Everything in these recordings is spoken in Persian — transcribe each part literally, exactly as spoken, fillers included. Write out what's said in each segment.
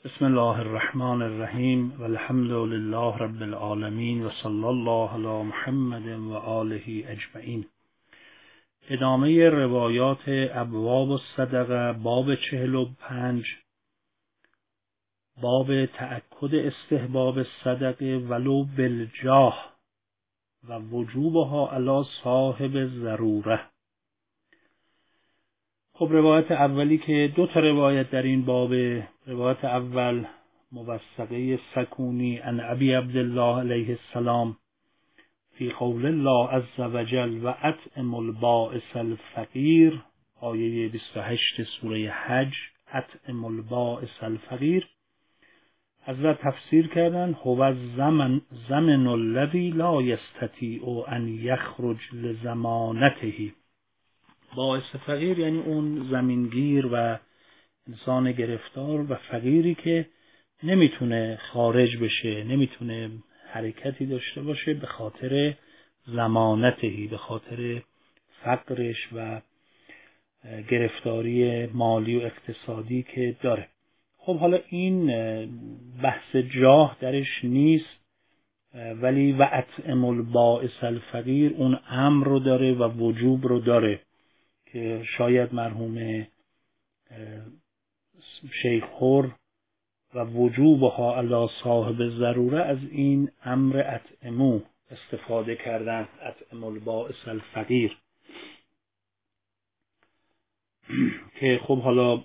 بسم الله الرحمن الرحیم و الحمد لله رب العالمین و صلی الله علی محمد و آله اجمعین. ادامه روایات ابواب الصدقه، باب چهل و پنج، باب تأکد استحباب الصدقه ولو بالجاه و وجوبها علی صاحب ضروره. خب روایت اولی که دو تا روایت در این باب، روایت اول موثقه سکونی عن ابی عبدالله علیه السلام فی قول الله عز وجل و اطعم البائس الفقیر، آیه بیست و هشت سوره حج، اطعم البائس الفقیر. حضرت تفسیر کردن هو الزمن زمن الذی لا یستطیع ان یخرج لزمانته. باعث فقیر یعنی اون زمینگیر و انسان گرفتار و فقیری که نمیتونه خارج بشه، نمیتونه حرکتی داشته باشه به خاطر ضمانتهی، به خاطر فقرش و گرفتاری مالی و اقتصادی که داره. خب حالا این بحث جاه درش نیست، ولی و اطعم البائس الفقیر اون امر رو داره و وجوب رو داره که شاید مرحوم شیخ خور و وجوبها علی صاحب ضروره از این امر اطعمو استفاده کردن، اطعم البائس الفقیر، که خب حالا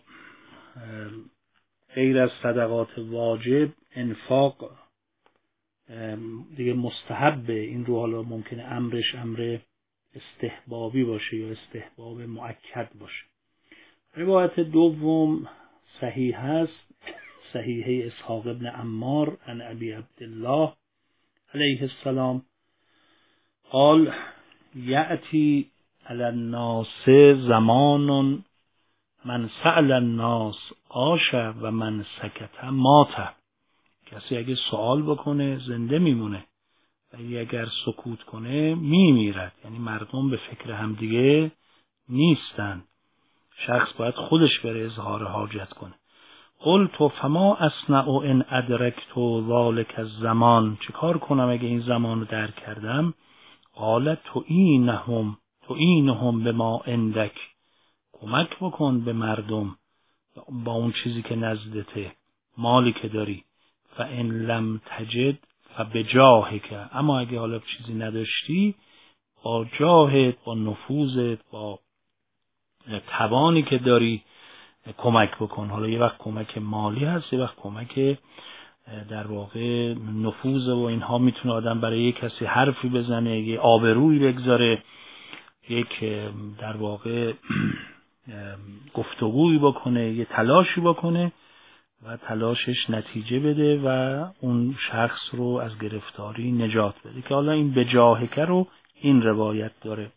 غیر از صدقات واجب انفاق دیگه مستحبه. این رو حالا ممکنه امرش امر استحبابی باشه یا استحباب مؤکد باشه. روایت دوم صحیح است، صحیحه اسحاق ابن عمار عن ابی عبدالله علیه السلام قال یأتی علی الناس زمان من سأل الناس عاش و من سکت مات. کسی اگه سوال بکنه زنده میمونه و اگر سکوت کنه میمیرد. یعنی مردم به فکر همدیگه نیستن، شخص باید خودش بره اظهار حاجت کنه. قلت فما اصنع ان ادرکت ذلک الزمان، چه کار کنم اگه این زمان رو درک کردم؟ قال تعینهم تعینهم بما عندک، کمک بکن به مردم با اون چیزی که نزدته، مالی که داری. فان لم تجد فبجاهک، اما اگه حالا چیزی نداشتی با جاهت، با نفوذت، با توانی که داری کمک بکن. حالا یه وقت کمک مالی هست، یه وقت کمک در واقع نفوذ و اینها. میتونه آدم برای یک کسی حرفی بزنه، یه آبرویی بگذاره، یک در واقع گفتگویی بکنه، یه تلاشی بکنه و تلاشش نتیجه بده و اون شخص رو از گرفتاری نجات بده، که حالا این بجاهکه رو این روایت داره.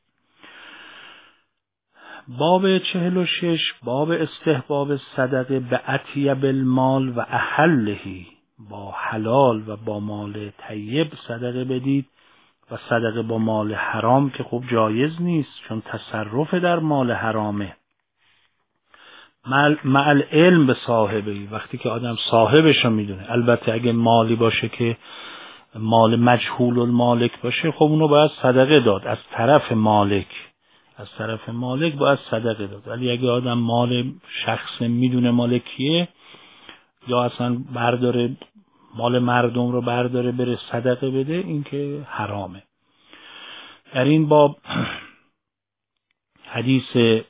باب چهل و شش، باب استحباب صدقه به اطیب المال و احلهی، با حلال و با مال طیب صدقه بدید و صدقه با مال حرام که خب جایز نیست، چون تصرف در مال حرامه. مع العلم به صاحبی، وقتی که آدم صاحبش رو میدونه. البته اگه مالی باشه که مال مجهول المالک باشه، خب اونو باید صدقه داد از طرف مالک، از طرف مالک باید صدقه داد. ولی اگه آدم مال شخص میدونه مالکیه، یا اصلا برداره مال مردم رو برداره بره صدقه بده، این که حرامه. در این باب حدیث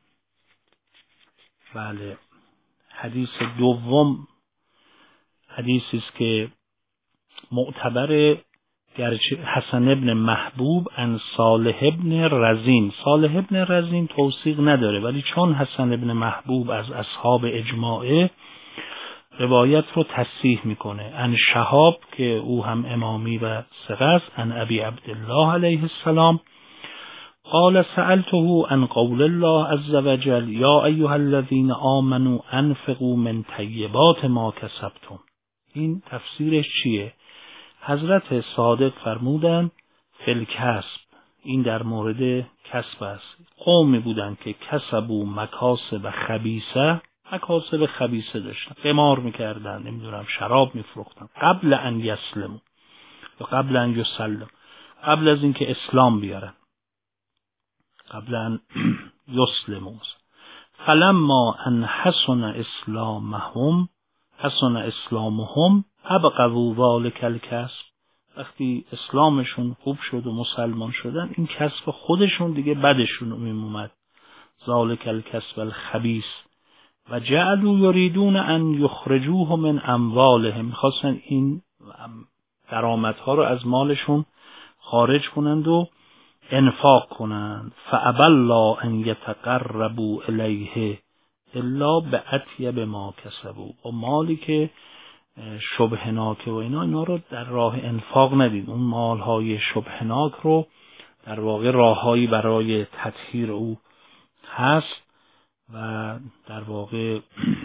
بله حدیث دوم حدیثی است که معتبر، گرچه حسن ابن محبوب عن صالح ابن رزین. صالح ابن رزین توثیق نداره، ولی چون حسن ابن محبوب از اصحاب اجماعه، روایت رو تصحیح میکنه. عن شهاب که او هم امامی و ثقه است، عن ابی عبدالله علیه السلام قال سألته عن قول الله عز وجل یا ایها الذین آمنوا انفقوا من طیبات ما کسبتم. این تفسیرش چیه؟ حضرت صادق فرمودن فی الکسب، این در مورد کسب است. قومی بودن که کسبوا مکاسب خبیثه مکاسب خبیثه داشتن، قمار میکردن، نمیدونم شراب میفروختن قبل ان یسلموا و قبل ان یسلموا، قبل از اینکه اسلام بیارن، قبل ان یسلموا. فلما ان حسن اسلامهم حسن اسلامهم ابغضوا ذلک الکسب. وقتی اسلامشون خوب شد و مسلمان شدن، این کسب خودشون دیگه بدشون میومد، ذلک الکسب الخبیث. و جعلوا یریدون ان یخرجوه من اموالهم، میخواستن این درآمدها رو از مالشون خارج کنند و انفاق کنند. فابى الله ان یتقربوا الیه الا باطیب ما کسبوا. و مالی که شبهناک و اینا اینا رو در راه انفاق ندید، اون مالهای شبهناک رو در واقع راههایی برای تطهیر او هست و در واقع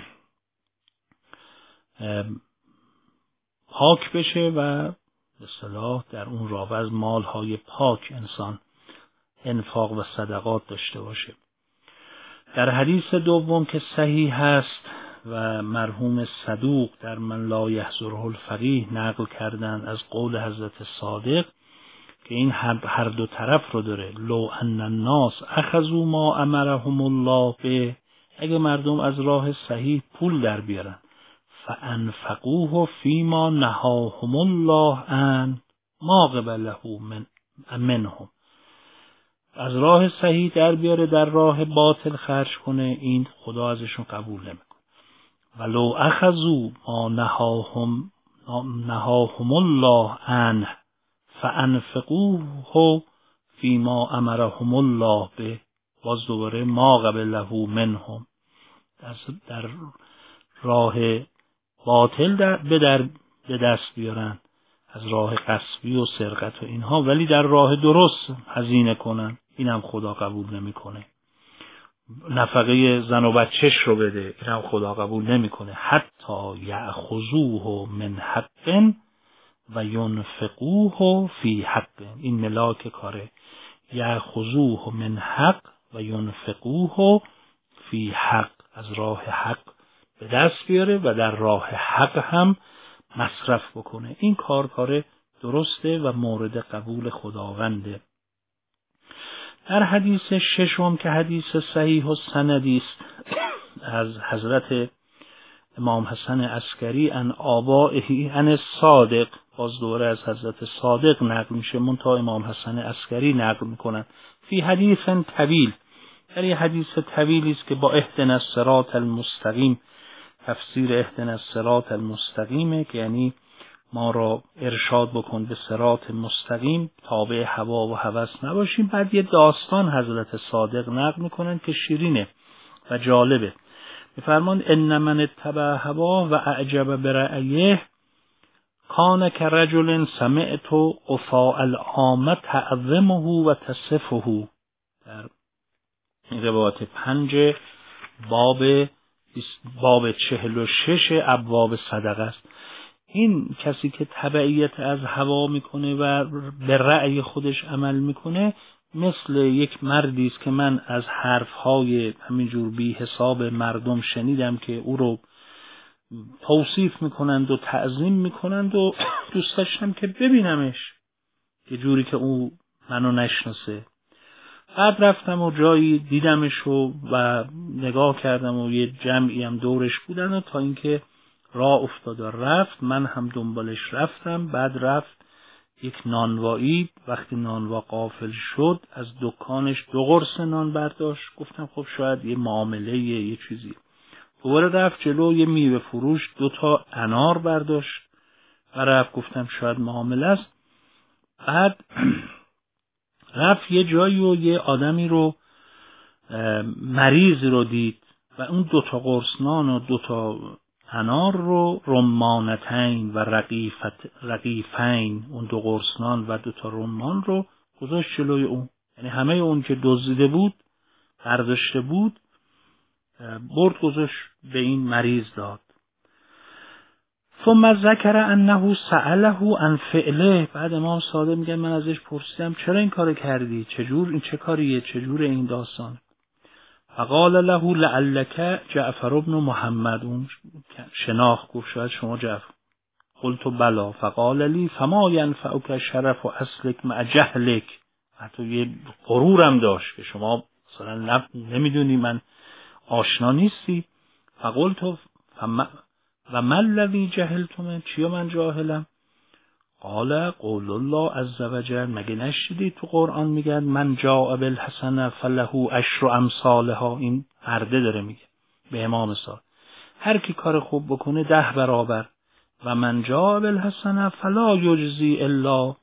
پاک بشه و به اصطلاح در اون راه از مالهای پاک انسان انفاق و صدقات داشته باشه. در حدیث دوم که صحیح هست و مرحوم صدوق در من لا یحضره الفقیه نقل کردن از قول حضرت صادق که این هر دو طرف رو داره، لو ان الناس اخذوا ما امرهم الله به، اگه مردم از راه صحیح پول در بیارن، فانفقوه فیما نهاهم الله عن ما قبله من منهم، از راه صحیح در بیاره در راه باطل خرج کنه، این خدا ازشون قبول نمیکنه. ولو اخذوا ما نهاهم نهاهم الله عنه فانفقوه فیما امرهم الله به، باز دوباره ما قبله منهم، در راه باطل در به در به دست بیارن، از راه غصبی و سرقت و اینها، ولی در راه درست هزینه کنن، اینم خدا قبول نمیکنه. نفقه زن و بچهش رو بده، اینم خدا قبول نمیکنه. حتی یأخذوه من حق و ینفقوه فی حق، این ملاک کاره، یأخذوه من حق و ینفقوه فی حق، از راه حق به دست بیاره و در راه حق هم مصرف بکنه. این کار کار درسته و مورد قبول خداونده. در حدیث ششم که حدیث صحیح و سندی است از حضرت امام حسن عسکری ان آبائه ان صادق، باز دوره از حضرت صادق نقل میشه، منتها امام حسن عسکری نقل میکنن. فی حدیث طویل، در یه حدیث طویلی است که با اهدنا الصراط المستقیم، تفسیر اهدنا الصراط المستقیمه که یعنی ما را ارشاد بکن به صراط مستقیم، تابع هوا و هوس نباشیم. بعد یه داستان حضرت صادق نقل میکنن که شیرینه و جالبه. میفرمان ان من اتبع هوا و اعجب برأیه کان کرجل سمعت قفاء العامه تعظمه و تصفه. در روایت پنج باب باب چهل و شش ابواب صدقه است. این کسی که تبعیت از هوا میکنه و به رأی خودش عمل میکنه مثل یک مردی است که من از حرفهای همینجور بی حساب مردم شنیدم که او رو توصیف میکنند و تعظیم میکنند و دوست داشتم که ببینمش یه جوری که او منو نشناسه. بعد رفتم و جایی دیدمش و, و نگاه کردم و یه جمعی هم دورش بودن و تا اینکه راه افتاد و رفت، من هم دنبالش رفتم. بعد رفت یک نانوایی، وقتی نانوا غافل شد از دکانش دو قرص نان برداشت. گفتم خب شاید یه معامله یه, یه چیزی. دوباره رفت جلو یه میوه فروش دو تا انار برداشت و رفت. گفتم شاید معامله است. بعد رفت یه جایی و یه آدمی رو مریض رو دید و اون دو تا قرص نان و دو تا انار رو رمانتین و رقیفت رقیفین، اون دو قرص نان و دو تا رمان رو گذاشت جلوی اون، یعنی همه اون که دزدیده بود برداشته بود برد گذاشت به این مریض داد. ثم ذکر انه سأله عن فعله. بعد امام صادق میگه من ازش پرسیدم چرا این کارو کردی، چجور این چه کاریه، چجور این داستان. فقال له لعلک جعفر بن محمد، اون شناخت گفت شاید شما جعفر. قلت بلا. فقال لی فما ینفعک شرف و اصلک مع جهلک. حتی یه غرورم داشت که شما مثلا نمیدونی من آشنا نیستی. فقلت فما و ما الذی جهلتم، چیو من جاهلم؟ قال قول الله عز وجل، مگه نشدی تو قرآن میگن من جاء بالحسنه فله عشر امثالها. این عرده داره میگه به امام صادق، هر کی کار خوب بکنه ده برابر. و من جاء بالحسنه فلا یجزی الا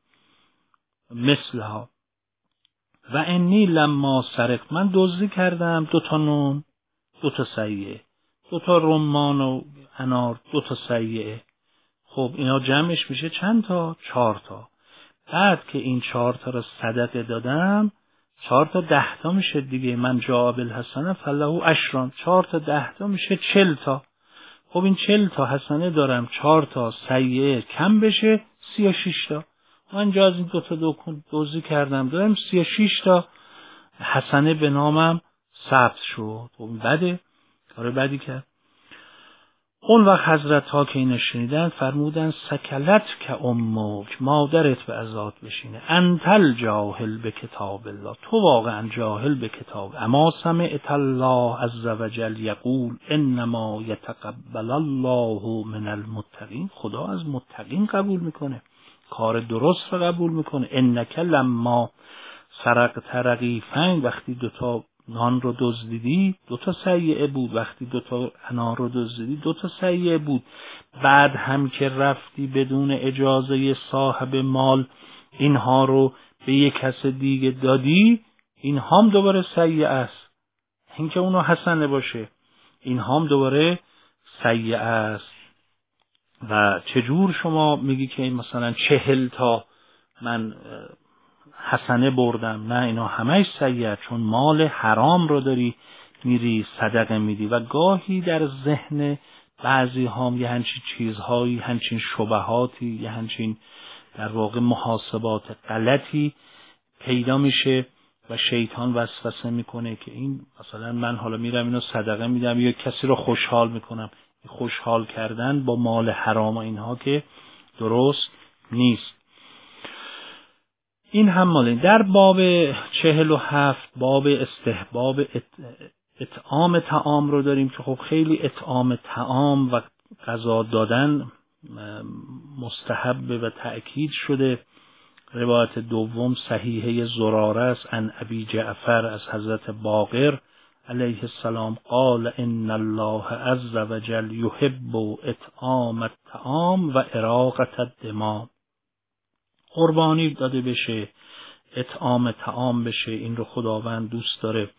مثلها. و انی لما سرقت، من دزدی کردم دو تا نون دو تا سیئه، دو تا رمان و انار دو تا سیئه. خب اینا جمعش میشه چند تا؟ چهار تا. بعد که این چهار تا رو صدقه دادم، چهار تا ده تا میشه دیگه. من جاء بالحسنه فله عشر، چهار تا ده تا میشه چل تا. خب این چل تا حسنه دارم، چهار تا سیئه کم بشه سی و شش تا. من جا از این دو تا دوزی کردم دارم سی و شش تا حسنه به نامم ثبت شد. خب بده، کار بدی کرد. اون وقت حضرت ها که اینو شنیدن فرمودن سکلت که امک، مادرت به عزات بشینه. انتل جاهل به کتاب الله، تو واقعا جاهل به کتاب. اما سمعت الله عز وجل یقول انما یتقبل الله من المتقین، خدا از متقین قبول میکنه، کار درست رو قبول میکنه. انک لما سرقت رغیفین، وقتی دوتا نان رو دزدیدی دو تا سیئه بود، وقتی دو تا انار رو دزدیدی دو تا سیئه بود. بعد هم که رفتی بدون اجازه صاحب مال اینها رو به یک کس دیگه دادی، این هم دوباره سیئه است. این که اونو حسنه باشه، این هم دوباره سیئه است. و چجور شما میگی که مثلا چهل تا من حسنه بردم؟ نه، اینا همش سیئه، چون مال حرام رو داری میری صدقه میدی. و گاهی در ذهن بعضی هم یه همچین چیزهایی، همچین شبهاتی، یه همچین در واقع محاسبات غلطی پیدا میشه و شیطان وسوسه میکنه که این مثلا من حالا میرم اینو صدقه میدم یا کسی رو خوشحال میکنم. خوشحال کردن با مال حرام و اینها که درست نیست. این هم مال در باب چهل و هفت باب استحباب اطعام طعام رو داریم که خب خیلی اطعام طعام و غذا دادن مستحب و تأکید شده. روایت دوم صحیحه زراره است عن ابی جعفر از حضرت باقر علیه السلام قال ان الله عز وجل یحب اطعام الطعام و اراقة الدماء، قربانی داده بشه، اطعام طعام بشه، این رو خداوند دوست داره.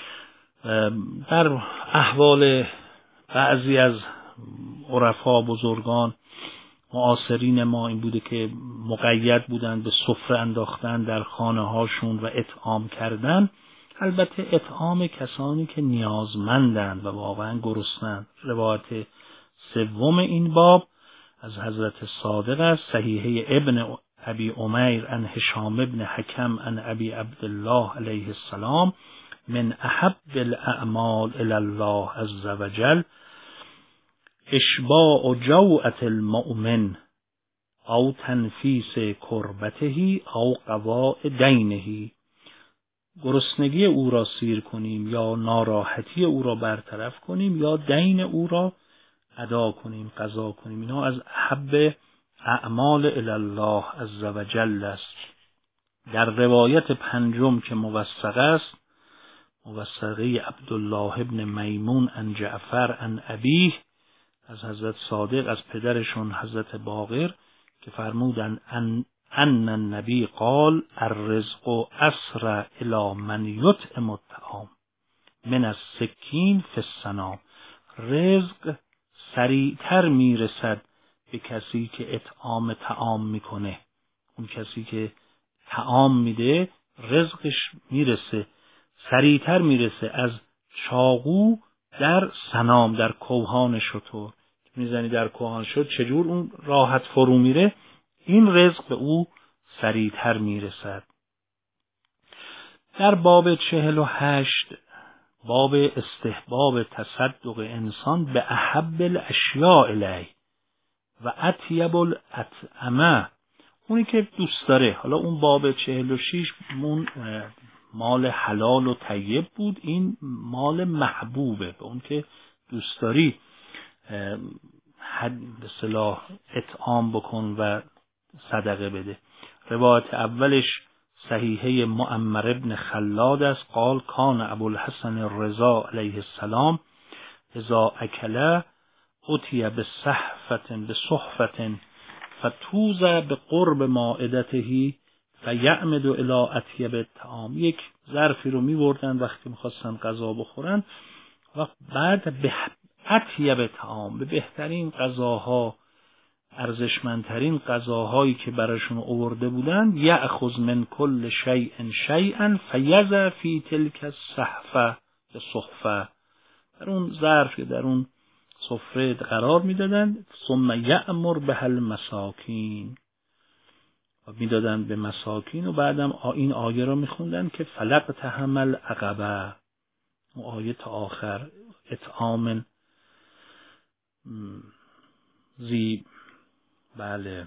در احوال بعضی از عرفا بزرگان معاصرین ما این بوده که مقید بودن به سفره انداختن در خانه هاشون و اطعام کردن. البته اطعام کسانی که نیازمندند و واقعا گرسنند. روایت سوم این باب از حضرت صادق است صحیحه ابن ابی امیر عن هشام ابن حکم عن ابی عبدالله علیه السلام من احب الاعمال الی الله عز وجل اشباع جوعة المؤمن او تنفیس کربته او قضاء دینه، گرسنگی او را سیر کنیم یا ناراحتی او را برطرف کنیم یا دین او را ادا کنیم، قضا کنیم. اینا از احب اعمال الی الله عز وجل است. در روایت پنجم که موثق است، موثقه عبدالله ابن میمون عن جعفر عن ابیه از حضرت صادق از پدرشون حضرت باقر که فرمودن ان ان النبی قال الرزق اسرع الی من یطعم الطعام من السکین فی السنام، رزق سریعتر میرسد به کسی که اطعام طعام میکنه. اون کسی که طعام میده رزقش میرسه، سریعتر میرسه از چاقو در سنام، در کوهان شتر میزنی در کوهان شد چجور اون راحت فرو میره، این رزق به او سریعتر میرسد. در باب چهل و هشت باب استحباب تصدق انسان به احب الاشیاء الیه و اطیب الاطعمه، اونی که دوست داره. حالا اون باب چهل و شش اون مال حلال و طیب بود، این مال محبوبه، به اون که دوست داری حد به صلاح اطعام بکن و صدقه بده. روایت اولش صحیحه معمر ابن خلاد است. قال کان ابوالحسن الرضا علیه السلام اذا اکله اتی بصحفة بصحفة فتوز بقرب مائدته فیعمد الی اطیب الطعام. یک ظرفی رو می‌بردن وقتی می‌خواستن غذا بخورن و بعد به اطیب طعام، به بهترین غذاها، ارزشمندترین غذاهایی که براشون آورده بودن، یأخذ من کل شیء شیئا فیضع فی تلک الصحفه بصحفه، در اون ظرف در اون سفره قرار میدادن. ثم یأمر به المساکین، و میدادن به مساکین. و بعدم این آیه رو میخوندن که فلق تحمل عقبه، و آیه تا آخر اطعام زی. بله،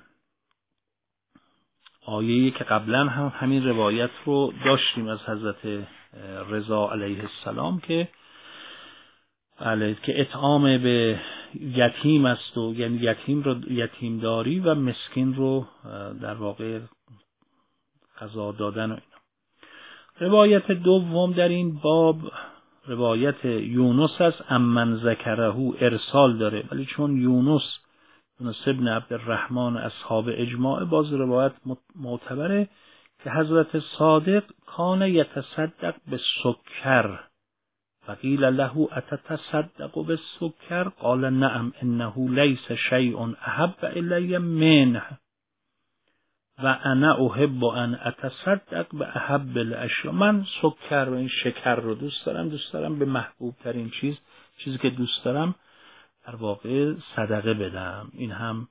آیه‌ای که قبلا هم همین روایت رو داشتیم از حضرت رضا علیه السلام که بله که اطعام به یتیم است، و یعنی یتیم رو یتیم داری و مسکین رو در واقع غذا دادن و اینا. روایت دوم در این باب روایت یونس است، امن ذکره، ارسال داره، ولی چون یونس یونس ابن عبدالرحمن اصحاب اجماع، باز روایت معتبره که حضرت صادق کان یتصدق به سکر فقیل له اتتصدق بالسکر قال نعم انه لیس شیء احب الی منه و انا احب ان اتصدق به احب الاشیاء. من سکر و این شکر رو دوست دارم، دوست دارم به محبوب ترین چیز، چیزی که دوست دارم در واقع صدقه بدم. این هم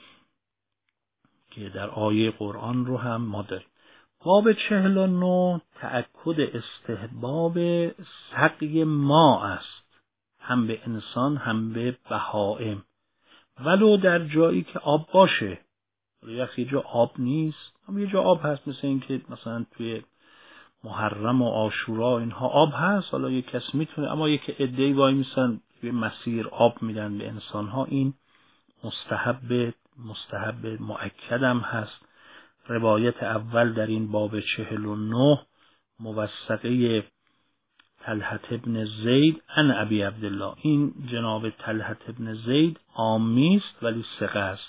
که در آیه قرآن رو هم ما داریم. باب چهل و نه تأکد استحباب سقی ما است، هم به انسان هم به بهائم، ولو در جایی که آب باشه. یه جا آب نیست، هم یه جا آب هست، مثل این که مثلا توی محرم و عاشورا اینها آب هست، حالا یک کس میتونه، اما یک عده‌ای وای میسن توی مسیر آب میدن به انسانها، این مستحب مستحب مؤکدم هست. روایت اول در این باب چهل و نه موثقه طلحة ابن زید عن ابی عبدالله، این جناب طلحة ابن زید عامی است ولی ثقه است.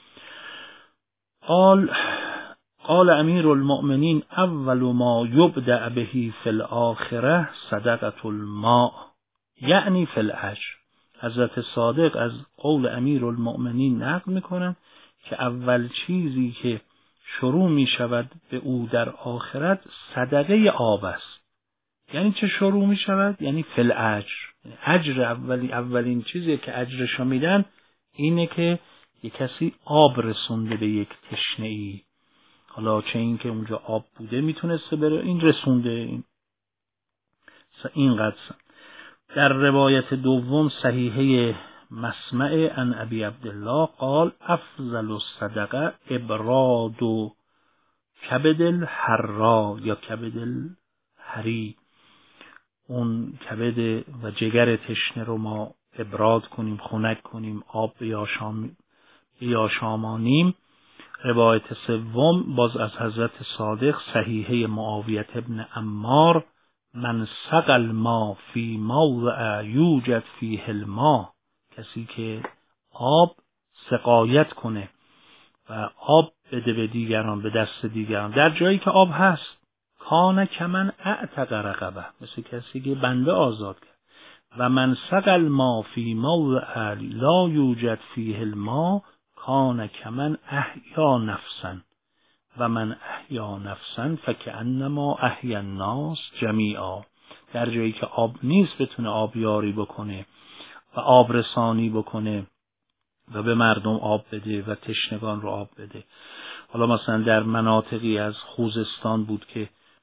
قال قال امیر المؤمنین اول ما یبدأ به فی الاخره صدقة الماء یعنی فی الاجر. حضرت صادق از قول امیر المؤمنین نقل میکنند که اول چیزی که شروع می شود به او در آخرت صدقه آب است. یعنی چه شروع می شود؟ یعنی فی الاجر، اجر اولی اولین چیزی که اجرش میدن اینه که یک کسی آب رسونده به یک تشنه‌ای، حالا چه این که اونجا آب بوده میتونسته بره، این رسونده این اینقدر. در روایت دوم صحیحه مسمع عن ابی عبدالله قال افضل الصدقه ابراد و کبد الحرا یا کبد الحری، اون کبد و جگر تشنه رو ما ابراد کنیم، خنک کنیم، آب بیاشام بیاشامانیم. روایت سوم باز از حضرت صادق صحیحه معاویه ابن عمار من سقى الماء فی موضع یوجد فیه الماء، کسی که آب سقایت کنه و آب بده به دیگران، به دست دیگران در جایی که آب هست، کان کمن اعتق رقبه، مثل کسی که بنده آزاد کرد. و من سقى الماء فی موضع لا یوجد فیه الماء کان کمن احیا نفسا و من احیا نفسا فکأنما احیا الناس جمیعا. در جایی که آب نیست بتونه آبیاری بکنه و آب رسانی بکنه و به مردم آب بده و تشنگان رو آب بده. حالا مثلا در مناطقی از خوزستان بود که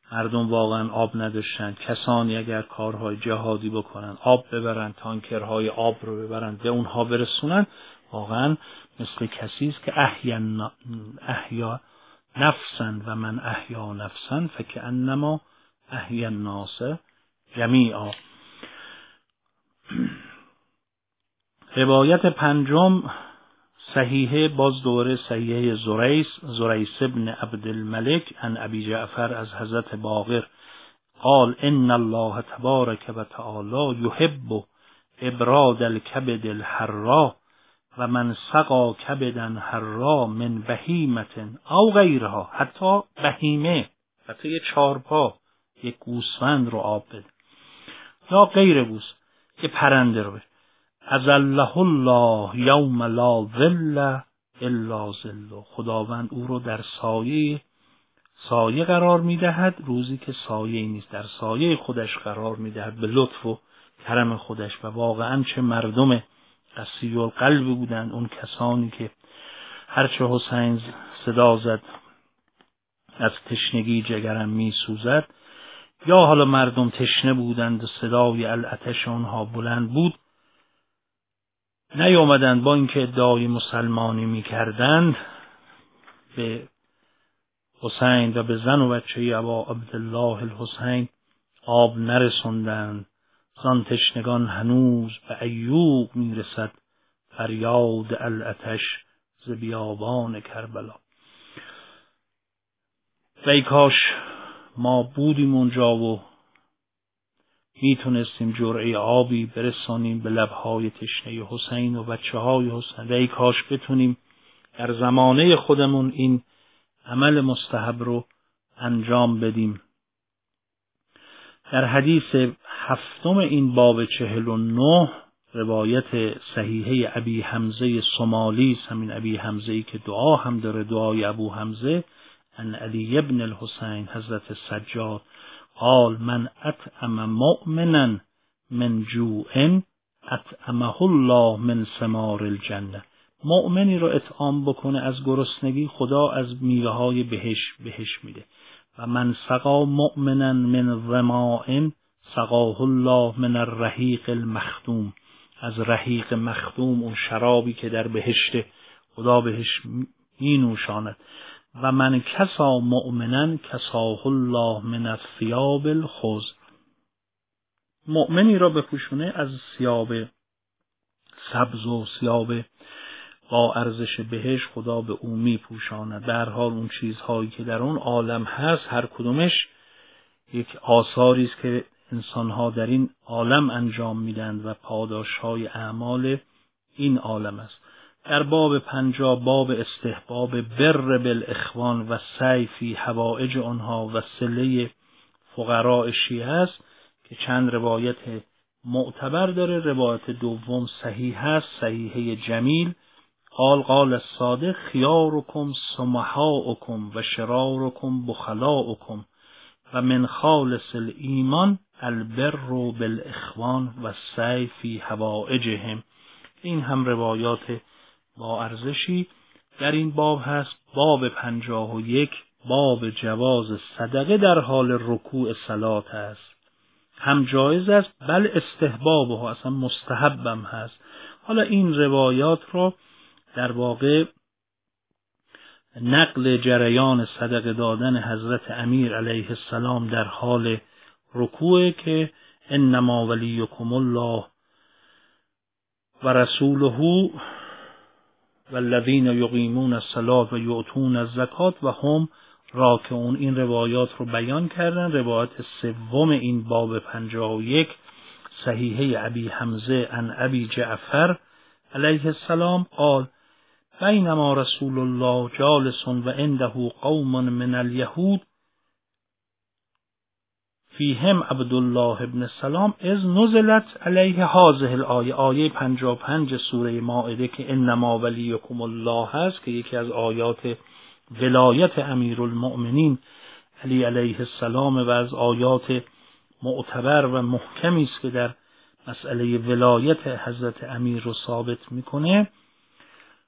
مردم واقعا آب نداشتن، کسانی اگر کارهای جهادی بکنن، آب ببرن، تانکرهای آب رو ببرن به اونها برسونن، واقعا مثل کسی است که احیا احیا نفسا و من احیا نفسا فکأنما احیا الناس جمیعا. روایت پنجم صحیحه، باز دوره صحیحه زریس زریس ابن عبدالملک عن ابی جعفر از حضرت باقر قال ان الله تبارک و تعالی یحب ابراد الکبد الحرا و من سقا کبدا حرا من بهیمه او غیرها، حتی بهیمه، حتی یه چارپا، یک گوسفند رو آب بده یا غیر گوس، یه پرنده رو بده، اذله الله یوم لا ظل الا ظله، خداوند او رو در سایه سایه قرار میدهد روزی که سایه نیست، در سایه خودش قرار میدهد به لطف و کرم خودش. و واقعا چه مردم قسی القلب بودند اون کسانی که هرچه حسین صدا زد از تشنگی جگرم می سوزد، یا حالا مردم تشنه بودند و صدای العطش آنها بلند بود، نیامدند با اینکه ادعای مسلمانی می کردند به حسین و به زن و بچه ابا عبدالله الحسین آب نرسوندند. زان تشنگان هنوز به ایوب می رسد فریاد العطش ز بیابان کربلا. و ای کاش ما بودیم اونجا و میتونستیم جرعه آبی برسانیم به لبهای تشنه حسین و بچه های حسین. و ای کاش بتونیم در زمانه خودمون این عمل مستحب رو انجام بدیم. در حدیث هفتم این باب چهل و نه روایت صحیحه ابی حمزه سمالی، همین ابی حمزه‌ای که دعا هم داره، دعای ابو حمزه، ان علی ابن الحسین حضرت سجاد قال من اطعم مؤمنا من جوع اطعمه الله من ثمار الجنه. مؤمنی رو اطعام بکنه از گرسنگی، خدا از میوه های بهش بهش میده. و من سقا مؤمنا من ظماء سقاه الله من الرحیق المختوم، از رحیق مختوم، اون شرابی که در بهشت خدا بهش می نوشاند. و من کسا مؤمنا کساه الله من الثیاب الخضر، مؤمنی را بپوشونه از ثیاب سبز و ثیاب با ارزش بهش خدا به او می پوشاند. در حال اون چیزهایی که در اون عالم هست هر کدومش یک آثاری است که انسانها در این عالم انجام میدند و پاداشهای اعمال این عالم است. در باب پنجاه باب استحباب بر بالاخوان و سعی فی حوائج آنها و صله فقراء شیعه است که چند روایت معتبر داره. روایت دوم صحیح است، صحیحه جمیل. قال قال الصادق خیارکم سمحاؤکم و شرارکم بخلاؤکم و من خالص الایمان البر بالاخوان و السعی فی حوائجهم. این هم روایات با ارزشی در این باب هست. باب پنجاه و یک باب جواز صدقه در حال رکوع صلات است. هم جایز است بل استحبابه، اصلا مستحبم هست. حالا این روایات رو در واقع نقل جریان صدقه دادن حضرت امیر علیه السلام در حال رکوع که انما ولیکم الله و رسوله والذین یقیمون الصلاة و یؤتون الزکات و هم راکعون، این روایات رو بیان کردن. روایت سوم این باب پنجاه و یک صحیحه ابی حمزه عن ابی جعفر علیه السلام قال بینما رسول الله جالس و عنده قوم من الیهود فیهم عبدالله ابن السلام اذ نزلت علیه هذه الآیه، آیه پنجاه و پنج سوره مائده که انما ولیکم الله هست، که یکی از آیات ولایت امیرالمؤمنین علی علیه السلام و از آیات معتبر و محکمی است که در مسئله ولایت حضرت امیر رو ثابت میکنه.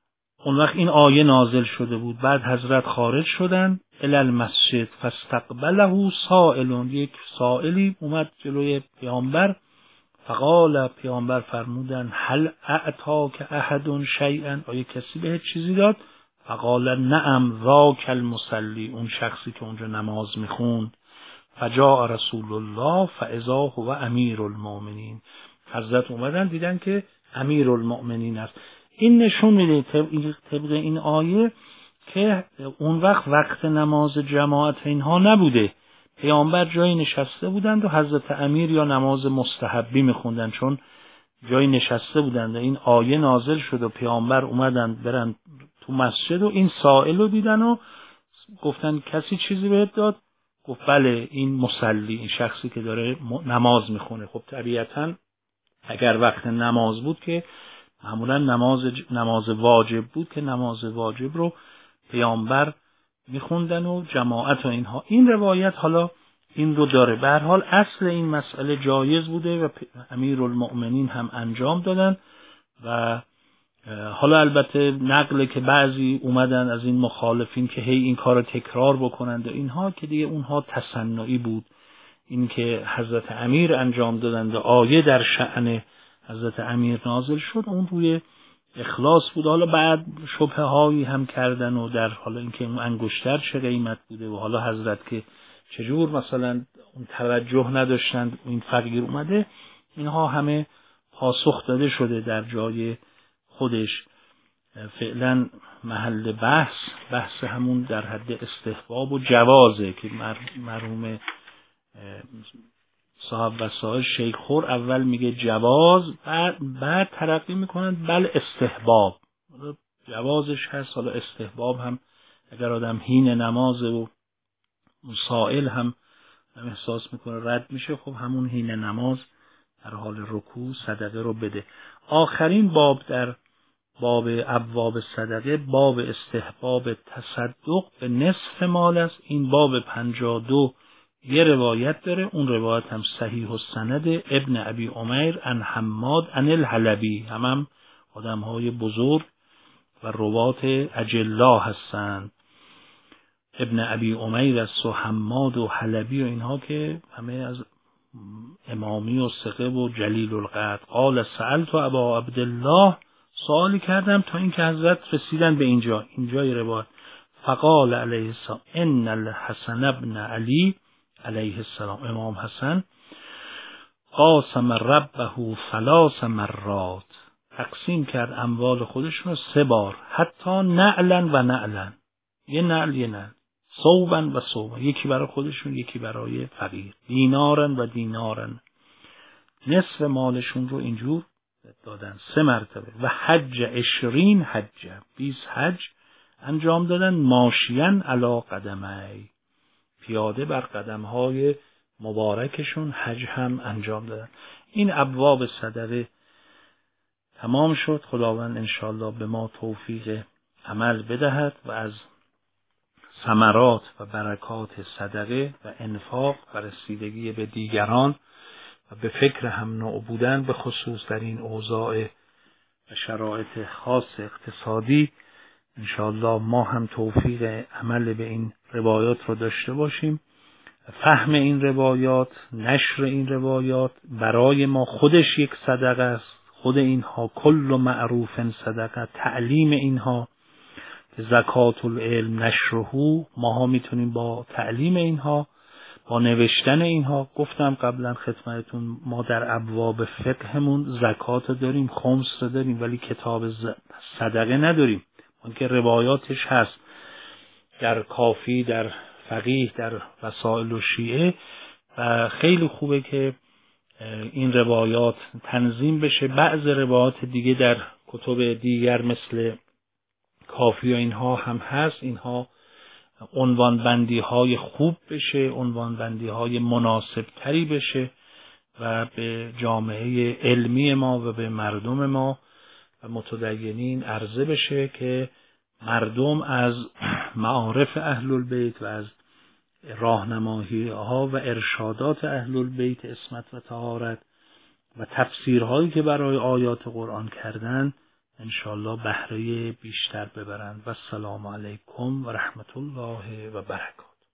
اون وقت این آیه نازل شده بود. بعد حضرت خارج شدن الی المسجد فاستقبله سائل، یک سائلی اومد جلوی پیامبر، فقال، پیامبر فرمودن هل اعطاک احد شیئا، آیا کسی بهت چیزی داد؟ فقال نعم ذاک المصلی، اون شخصی که اونجا نماز میخوند. فجاء رسول الله فاذا هو امیر المؤمنین، حضرت اومدن دیدن که امیر المؤمنین است. این نشون میده طبق این آیه که اون وقت وقت نماز جماعت اینها نبوده، پیامبر جایی نشسته بودند و حضرت امیر یا نماز مستحبی میخوندن، چون جایی نشسته بودند و این آیه نازل شد و پیامبر اومدن برن تو مسجد و این سائل رو دیدن و گفتن کسی چیزی بهت داد؟ گفت بله این مصلی، این شخصی که داره نماز میخونه. خب طبیعتا اگر وقت نماز بود که معمولا نماز نماز واجب بود که نماز واجب رو پیامبر میخوندن و جماعت و اینها. این روایت حالا این رو داره. به هر حال اصل این مسئله جایز بوده و امیرالمؤمنین هم انجام دادن و حالا البته نقله که بعضی اومدن از این مخالفین که هی این کار تکرار بکنند و اینها، که دیگه اونها تصنعی بود، این که حضرت امیر انجام دادند و آیه در شأن حضرت امیر نازل شد، اون روی اخلاص بود. حالا بعد شبهه هایی هم کردن و در حالا اینکه اون انگشتر چه قیمت بوده و حالا حضرت که چجور مثلا اون توجه نداشتند این فقیر اومده، اینها همه پاسخ داده شده در جای خودش. فعلا محل بحث بحث همون در حد استحباب و جوازه که مرحوم صاحب وسائل شیخ خور اول میگه جواز، بعد, بعد ترقی میکنند بل استحباب. جوازش هست، حالا استحباب هم اگر آدم هین نمازه و سائل هم, هم احساس میکنه رد میشه، خب همون هین نماز در حال رکوع صدقه رو بده. آخرین باب در باب ابواب صدقه باب استحباب تصدق به نصف مال است. این باب پنجاه و دو یه روایت داره، اون روایت هم صحیح السند ابن ابی عمیر عن حماد عن الحلبی، هم هم آدم های بزرگ و روات اجلا هستند. ابن ابی عمیر است و حماد و حلبی و اینها که همه از امامی و ثقه و جلیل القدر. قال سألت ابا عبدالله، سوالی کردم تا اینکه حضرت رسیدن به اینجا اینجای روایت. فقال علیه السلام ان الحسن ابن علی علیه السلام، امام حسن، قاسم ربه ثلاث مرات، تقسیم کرد اموال خودشون سه بار، حتی نعلن و نعلن، یه نعل یه نعل، صوبن و صوبن، یکی برای خودشون یکی برای فقیر، دینارن و دینارن، نصف مالشون رو اینجور دادن سه مرتبه. و حج عشرین حج، بیست حج انجام دادن، ماشین علی قدمی، پیاده بر قدمهای مبارکشون حج هم انجام دادن. این ابواب صدقه تمام شد. خداوند انشاءالله به ما توفیق عمل بدهد و از ثمرات و برکات صدقه و انفاق و رسیدگی به دیگران و به فکر هم نوع بودن، به خصوص در این اوضاع و شرایط خاص اقتصادی، انشاءالله ما هم توفیق عمل به این روایات رو داشته باشیم. فهم این روایات، نشر این روایات برای ما خودش یک صدقه است. خود اینها کل معروف صدقه، تعلیم اینها، زکات العلم نشره، ماها میتونیم با تعلیم اینها، با نوشتن اینها. گفتم قبلا خدمتتون ما در ابواب فقهمون زکات داریم، خمس داریم، ولی کتاب صدقه نداریم. اون که روایاتش هست در کافی، در فقیه، در وسائل و شیعه، و خیلی خوبه که این روایات تنظیم بشه. بعض روایات دیگه در کتب دیگر مثل کافی و اینها هم هست، اینها عنوان بندی های خوب بشه، عنوان بندی های مناسب تری بشه و به جامعه علمی ما و به مردم ما و متدینین عرضه بشه که مردم از معارف اهل البیت و از راهنمایی ها و ارشادات اهل البیت عصمت و طهارت و تفسیرهایی که برای آیات قرآن کردن انشالله بهره بیشتر ببرند. و السلام علیکم و رحمت الله و برکاته.